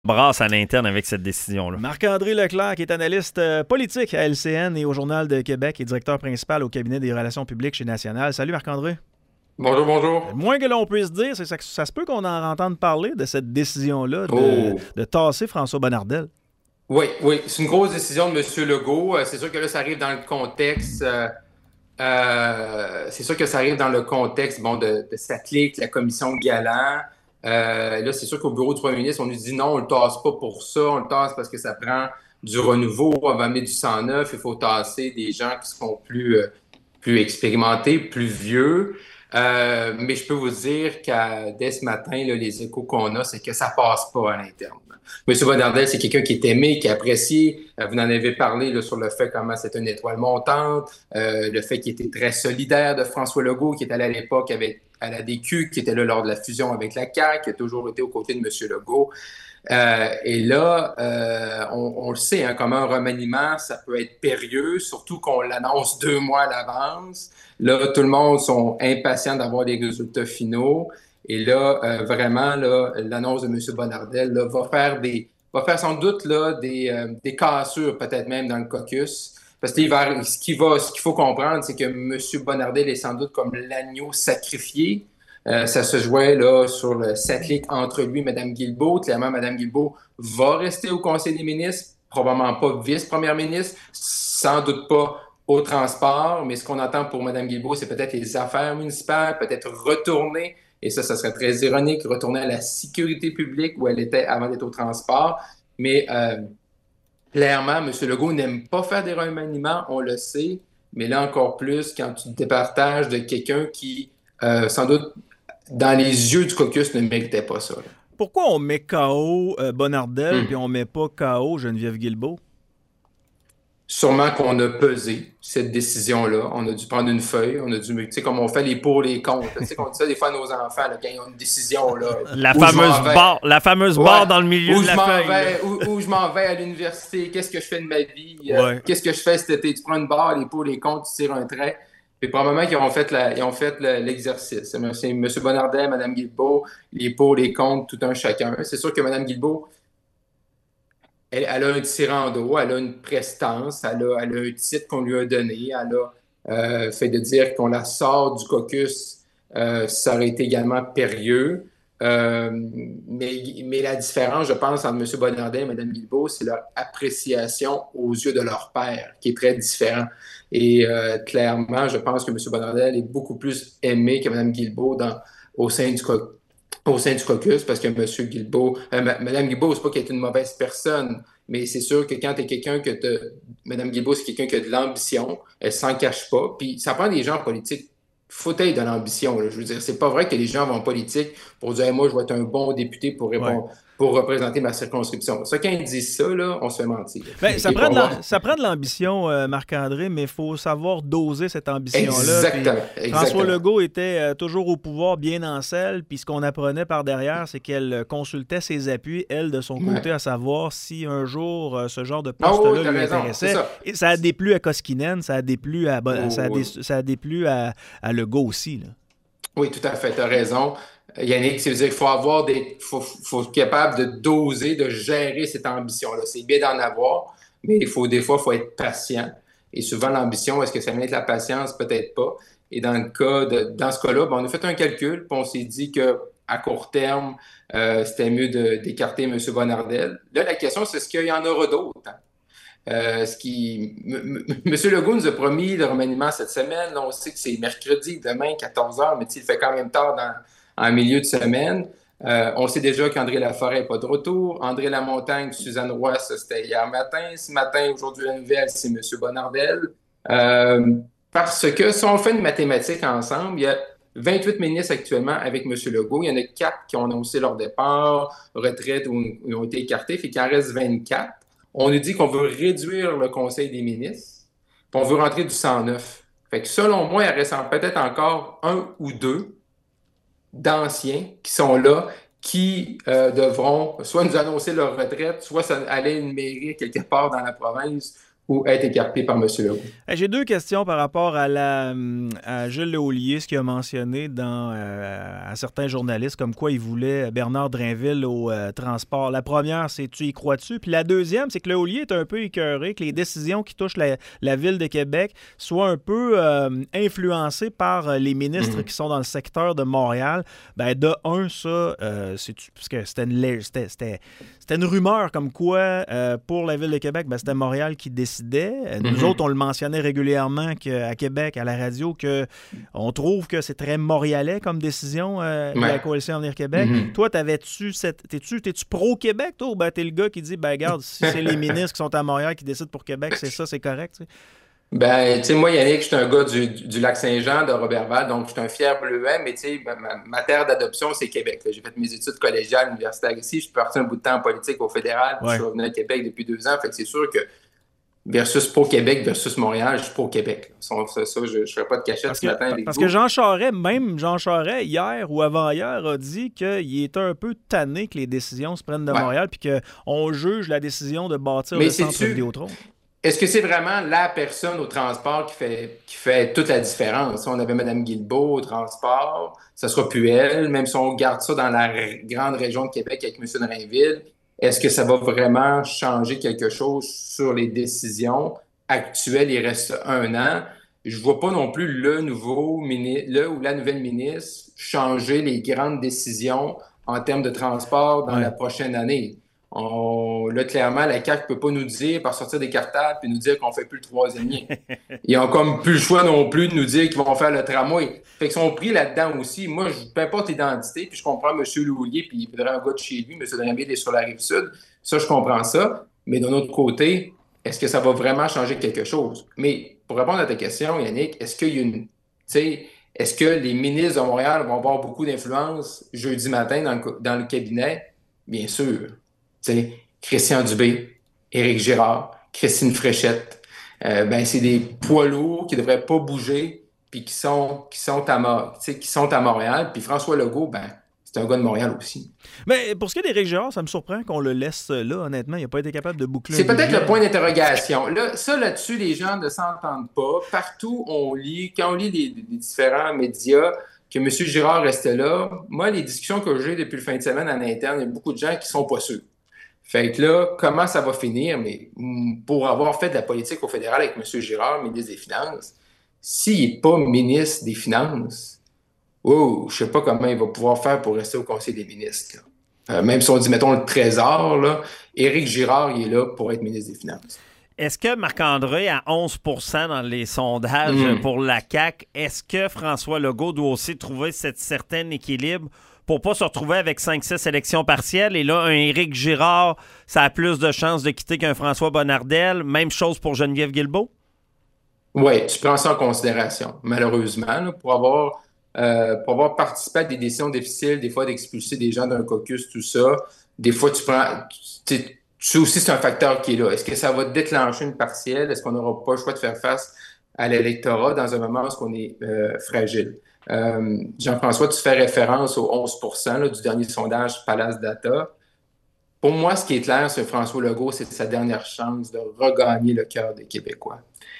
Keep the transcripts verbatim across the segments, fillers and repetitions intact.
Brasse à l'interne avec cette décision-là. Marc-André Leclerc, qui est analyste euh, politique à L C N et au Journal de Québec et directeur principal au cabinet des relations publiques chez National. Salut Marc-André. Bonjour, bonjour. Le moins que l'on puisse dire, c'est que ça, ça se peut qu'on en entende parler de cette décision-là de, Oh. de tasser François Bonnardel. Oui, oui, c'est une grosse décision de M. Legault. Euh, C'est sûr que là, ça arrive dans le contexte. Euh, euh, c'est sûr que ça arrive dans le contexte bon, de, de Satlic, la commission Galland. Euh, là, c'est sûr qu'au bureau du premier ministre, on nous dit non, on le tasse pas pour ça, on le tasse parce que ça prend du renouveau, on va amener du sang neuf, il faut tasser des gens qui sont plus, euh, plus expérimentés, plus vieux. Euh, mais je peux vous dire qu'à dès ce matin, là, les échos qu'on a, c'est que ça passe pas à l'interne. M. Bonnardel, c'est quelqu'un qui est aimé, qui est apprécié. Euh, vous en avez parlé là, sur le fait comment c'est une étoile montante, euh, le fait qu'il était très solidaire de François Legault, qui était allé à l'époque avec à la D Q, qui était là lors de la fusion avec la C A Q, qui a toujours été aux côtés de M. Legault. Euh, et là, euh, on, on le sait, hein, comment un remaniement, ça peut être périlleux, surtout qu'on l'annonce deux mois à l'avance. Là, tout le monde sont impatients d'avoir les résultats finaux. Et là, euh, vraiment, là, l'annonce de M. Bonnardel là, va faire des, va faire sans doute là, des, euh, des cassures, peut-être même dans le caucus. Parce que va, ce qu'il va, ce qu'il faut comprendre, c'est que M. Bonnardel est sans doute comme l'agneau sacrifié. Euh, ça se jouait là sur le satellite entre lui et Mme Guilbeault. Clairement, Mme Guilbeault va rester au Conseil des ministres, probablement pas vice-première ministre, sans doute pas au transport, mais ce qu'on entend pour Mme Guilbeault, c'est peut-être les affaires municipales, peut-être retourner, et ça, ça serait très ironique, retourner à la sécurité publique où elle était avant d'être au transport. Mais euh, clairement, M. Legault n'aime pas faire des remaniements, on le sait, mais là encore plus quand tu te départages de quelqu'un qui, euh, sans doute, dans les yeux du caucus, ne méritait pas ça. Là. Pourquoi on met K O euh, Bonnardel Hum. puis on met pas K O Geneviève Guilbeault? Sûrement qu'on a pesé cette décision-là. On a dû prendre une feuille, on a dû, tu sais, comme on fait les pour, les contre. Tu sais, qu'on dit ça des fois à nos enfants, là, quand ils ont une décision, là. La fameuse barre, la fameuse Ouais. barre dans le milieu Où de je la m'en feuille. vais, où, où je m'en vais à l'université, qu'est-ce que je fais de ma vie, euh, Ouais. qu'est-ce que je fais cet été. Tu prends une barre, les pour, les contre, tu tires un trait. Puis probablement qu'ils ont fait, la, ils ont fait la- l'exercice. C'est M. Bonnardel, Mme Guilbeault, les pour, les contre, tout un chacun. C'est sûr que Mme Guilbeault, Elle, elle a un tirant-d'eau, elle a une prestance, elle a, elle a un titre qu'on lui a donné, elle a euh, fait de dire qu'on la sort du caucus, euh, ça aurait été également périlleux. Euh, mais, mais la différence, je pense, entre M. Bonnardel et Mme Guilbeault, c'est leur appréciation aux yeux de leur père, qui est très différent. Et euh, clairement, je pense que M. Bonnardel est beaucoup plus aimé que Mme Guilbeault dans, au sein du caucus au sein du caucus, parce que M. Guilbeault, euh, Mme Guilbeault, c'est pas qu'elle est une mauvaise personne, mais c'est sûr que quand tu es quelqu'un que te... Mme Guilbeault, c'est quelqu'un qui a de l'ambition, elle s'en cache pas, puis ça prend des gens en politique. Faut être de l'ambition, là. Je veux dire, c'est pas vrai que les gens vont en politique pour dire hey, moi, je vais être un bon député pour répondre, Ouais. pour représenter ma circonscription. Ça, quand ils disent ça, là, on se fait mentir. Ben, ça, Et prend de pour la- moi- ça prend de l'ambition, euh, Marc-André, mais il faut savoir doser cette ambition-là. Exactement, Puis exactement. François Legault était euh, toujours au pouvoir, bien en selle, puis ce qu'on apprenait par derrière, c'est qu'elle euh, consultait ses appuis, elle, de son côté, Ouais. à savoir si un jour euh, ce genre de Ah poste-là oui, t'as lui raison, intéressait. c'est ça. Et ça a déplu à Koskinen, ça a déplu à, Bon- Oh, ça a dé- oui. ça a déplu à, à Legault aussi. Là. Oui, tout à fait, tu as raison. Euh, Yannick, ça veut dire qu'il faut avoir des. faut, faut être capable de doser, de gérer cette ambition-là. C'est bien d'en avoir, mais il faut des fois, il faut être patient. Et souvent, l'ambition, est-ce que ça vient de la patience? Peut-être pas. Et dans le cas de, dans ce cas-là, ben, on a fait un calcul, puis on s'est dit que à court terme, euh, c'était mieux de- d'écarter M. Bonnardel. Là, la question, c'est est-ce qu'il y en aura d'autres? Hein? Euh, ce qui... M- M- M. Legault nous a promis le remaniement cette semaine. Là, on sait que c'est mercredi, demain, quatorze heures, mais tu sais, il fait quand même tard dans, en milieu de semaine. Euh, on sait déjà qu'André Laforêt n'est pas de retour. André Lamontagne, Suzanne Roy, ça c'était hier matin. Ce matin, aujourd'hui, la nouvelle, c'est M. Bonnardel. Euh, parce que si on fait une mathématique ensemble, il y a vingt-huit ministres actuellement avec M. Legault. Il y en a quatre qui ont annoncé leur départ, retraite ou ou ont été écartés, fait qu'il en reste vingt-quatre. On nous dit qu'on veut réduire le Conseil des ministres, puis on veut rentrer du cent neuf. Fait que selon moi, il reste en- peut-être encore un ou deux d'anciens qui sont là, qui euh, devront soit nous annoncer leur retraite, soit ça- aller une mairie quelque part dans la province ou être écarté par M. Legault. Hey, j'ai deux questions par rapport à, la, à Gilles Lehaulier, ce qu'il a mentionné dans, euh, à certains journalistes, comme quoi il voulait Bernard Drinville au euh, transport. La première, c'est tu y crois-tu? Puis la deuxième, c'est que Lehaulier est un peu écœuré que les décisions qui touchent la, la Ville de Québec soient un peu euh, influencées par les ministres mm-hmm. qui sont dans le secteur de Montréal. Ben, de un, ça, euh, c'est, parce que c'était une, c'était, c'était, c'était une rumeur comme quoi, euh, pour la Ville de Québec, ben, c'était Montréal qui décidait. Nous mm-hmm. autres, on le mentionnait régulièrement qu'à Québec, à la radio, qu'on trouve que c'est très montréalais comme décision euh, ouais. de la Coalition Avenir Québec. Mm-hmm. Toi, t'avais-tu cette... T'es-tu, t'es-tu pro-Québec, toi, ou ben t'es le gars qui dit, ben regarde, si c'est les ministres qui sont à Montréal qui décident pour Québec, c'est ça, c'est correct, tu sais? Ben, tu sais, moi, Yannick, je suis un gars du, du Lac-Saint-Jean, de Roberval, donc je suis un fier bleuet, mais tu sais, ma, ma terre d'adoption, c'est Québec. Là. J'ai fait mes études collégiales, universitaires ici, je suis parti un bout de temps en politique au fédéral, puis ouais. je suis revenu à Québec depuis deux ans, fait que c'est sûr que versus pro-Québec versus Montréal, je suis pro-Québec. Ça, ça je ne ferai pas de cachette parce ce que, matin avec Parce vous. que Jean Charest, même Jean Charest, hier ou avant-hier, a dit qu'il était un peu tanné que les décisions se prennent de ouais. Montréal puis qu'on juge la décision de bâtir Mais le centre tu... Vidéotron. Est-ce que c'est vraiment la personne au transport qui fait, qui fait toute la différence? On avait Mme Guilbeault au transport, ça sera plus elle, même si on garde ça dans la r- grande région de Québec avec M. Drainville. Est-ce que ça va vraiment changer quelque chose sur les décisions actuelles? Il reste un an. Je ne vois pas non plus le nouveau ministre, le ou la nouvelle ministre changer les grandes décisions en termes de transport dans ouais. la prochaine année. On, là, clairement, la C A Q ne peut pas nous dire, par sortir des cartables, puis nous dire qu'on ne fait plus le troisième lien. Ils n'ont comme plus le choix non plus de nous dire qu'ils vont faire le tramway. Fait qu'ils sont pris là-dedans aussi. Moi, je, peu importe l'identité, puis je comprends M. Lehaulier, puis il voudrait un gars de chez lui, M. Drainville est sur la Rive-Sud. Ça, je comprends ça. Mais d'un autre côté, est-ce que ça va vraiment changer quelque chose? Mais pour répondre à ta question, Yannick, est-ce qu'il y a une... Tu sais, est-ce que les ministres de Montréal vont avoir beaucoup d'influence jeudi matin dans le, dans le cabinet? Bien sûr. T'sais, Christian Dubé, Éric Girard, Christine Fréchette, euh, ben c'est des poids lourds qui ne devraient pas bouger puis qui sont, qui, sont à, qui sont à Montréal. Puis François Legault, ben, c'est un gars de Montréal aussi. Mais pour ce qui est d'Éric Girard, ça me surprend qu'on le laisse là, honnêtement. Il n'a pas été capable de boucler. C'est peut-être le point d'interrogation. Là, ça, là-dessus, les gens ne s'entendent pas. Partout, on lit, quand on lit les, les différents médias, que M. Girard restait là. Moi, les discussions que j'ai depuis le fin de semaine en interne, il y a beaucoup de gens qui sont pas sûrs. Fait que là, comment ça va finir? Mais pour avoir fait de la politique au fédéral avec M. Girard, ministre des Finances, s'il n'est pas ministre des Finances, oh, je ne sais pas comment il va pouvoir faire pour rester au Conseil des ministres. Euh, même si on dit, mettons, le Trésor, là, Éric Girard, il est là pour être ministre des Finances. Est-ce que Marc-André, à onze pour cent dans les sondages mmh. pour la C A Q, est-ce que François Legault doit aussi trouver cet certain équilibre pour ne pas se retrouver avec cinq six élections partielles? Et là, un Éric Girard, ça a plus de chances de quitter qu'un François Bonnardel. Même chose pour Geneviève Guilbeault? Oui, tu prends ça en considération, malheureusement, là, pour avoir... Euh, pour avoir participé à des décisions difficiles, des fois d'expulser des gens d'un caucus, tout ça, des fois tu prends... Tu sais aussi, c'est un facteur qui est là. Est-ce que ça va déclencher une partielle? Est-ce qu'on n'aura pas le choix de faire face à l'électorat dans un moment où on est euh, fragile? Euh, Jean-François, tu fais référence aux onze pour cent là, du dernier sondage Palace Data. Pour moi, ce qui est clair sur François Legault, c'est sa dernière chance de regagner le cœur des Québécois.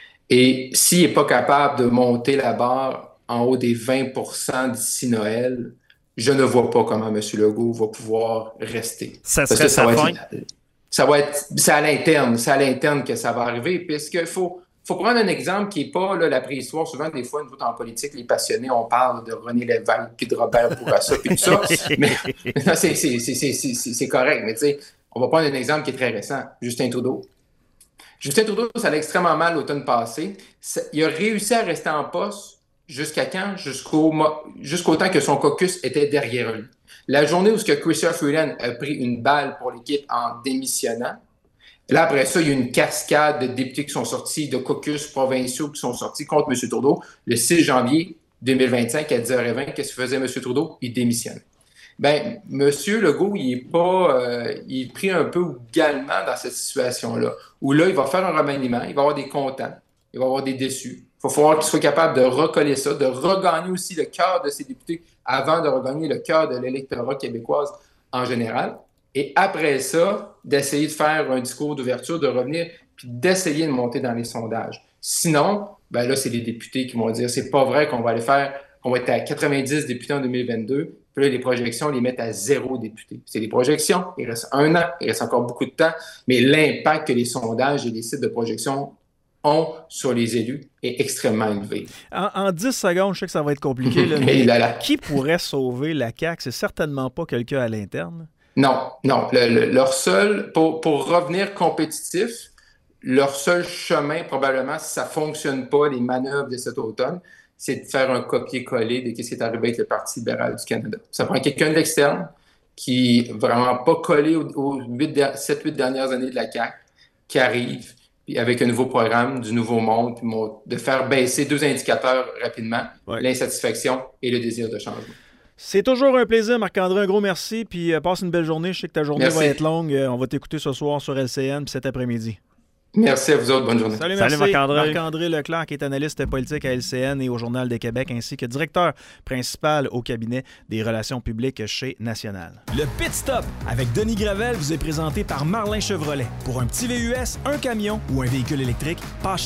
Et s'il n'est pas capable de monter la barre en haut des vingt pour cent d'ici Noël, je ne vois pas comment M. Legault va pouvoir rester. Ça serait sa fin? Ça va être, c'est à l'interne, c'est à l'interne que ça va arriver, puisqu'il faut, faut prendre un exemple qui n'est pas là, la préhistoire. Souvent, des fois, nous, en politique, les passionnés, on parle de René Lévesque, puis de Robert Bourassa, puis tout ça. Mais non, c'est, c'est, c'est, c'est, c'est, c'est correct, mais tu sais, on va prendre un exemple qui est très récent, Justin Trudeau. Justin Trudeau, ça allait extrêmement mal l'automne passé. Ça, il a réussi à rester en poste jusqu'à quand? Jusqu'au, jusqu'au temps que son caucus était derrière lui. La journée où ce que Chrystia Freeland a pris une balle pour l'équipe en démissionnant, là, après ça, il y a eu une cascade de députés qui sont sortis, de caucus provinciaux qui sont sortis contre M. Trudeau. Le six janvier deux mille vingt-cinq, à dix heures vingt, qu'est-ce que faisait M. Trudeau? Il démissionne. Bien, M. Legault, il est pas... Euh, il est pris un peu également dans cette situation-là, où là, il va faire un remaniement, il va avoir des contents, il va avoir des déçus. Il va falloir qu'il soit capable de recoller ça, de regagner aussi le cœur de ses députés avant de regagner le cœur de l'électorat québécoise en général. Et après ça, d'essayer de faire un discours d'ouverture, de revenir, puis d'essayer de monter dans les sondages. Sinon, ben là, c'est les députés qui vont dire, c'est pas vrai qu'on va aller faire, qu'on va être à quatre-vingt-dix députés en deux mille vingt-deux, puis là, les projections, les mettent à zéro député. C'est des projections, il reste un an, il reste encore beaucoup de temps, mais l'impact que les sondages et les sites de projection ont sur les élus est extrêmement élevé. En, en dix secondes, je sais que ça va être compliqué, là, mais là, là. Qui pourrait sauver la C A Q? C'est certainement pas quelqu'un à l'interne. Non, non. Le, le, leur seul, pour, pour revenir compétitif, leur seul chemin, probablement, si ça ne fonctionne pas, les manœuvres de cet automne, c'est de faire un copier-coller de ce qui est arrivé avec le Parti libéral du Canada. Ça prend quelqu'un d'externe qui n'est vraiment pas collé aux, aux sept huit dernières années de la C A Q, qui arrive puis avec un nouveau programme, du nouveau monde, puis de faire baisser deux indicateurs rapidement, ouais. L'insatisfaction et le désir de changement. C'est toujours un plaisir, Marc-André. Un gros merci, puis euh, passe une belle journée. Je sais que ta journée merci. Va être longue. Euh, on va t'écouter ce soir sur L C N, puis cet après-midi. Merci à vous autres. Bonne journée. Salut, merci. Salut Marc-André. Marc-André Leclerc, qui est analyste politique à L C N et au Journal de Québec, ainsi que directeur principal au cabinet des relations publiques chez National. Le Pit Stop avec Denis Gravel vous est présenté par Marlin Chevrolet. Pour un petit V U S, un camion ou un véhicule électrique, pas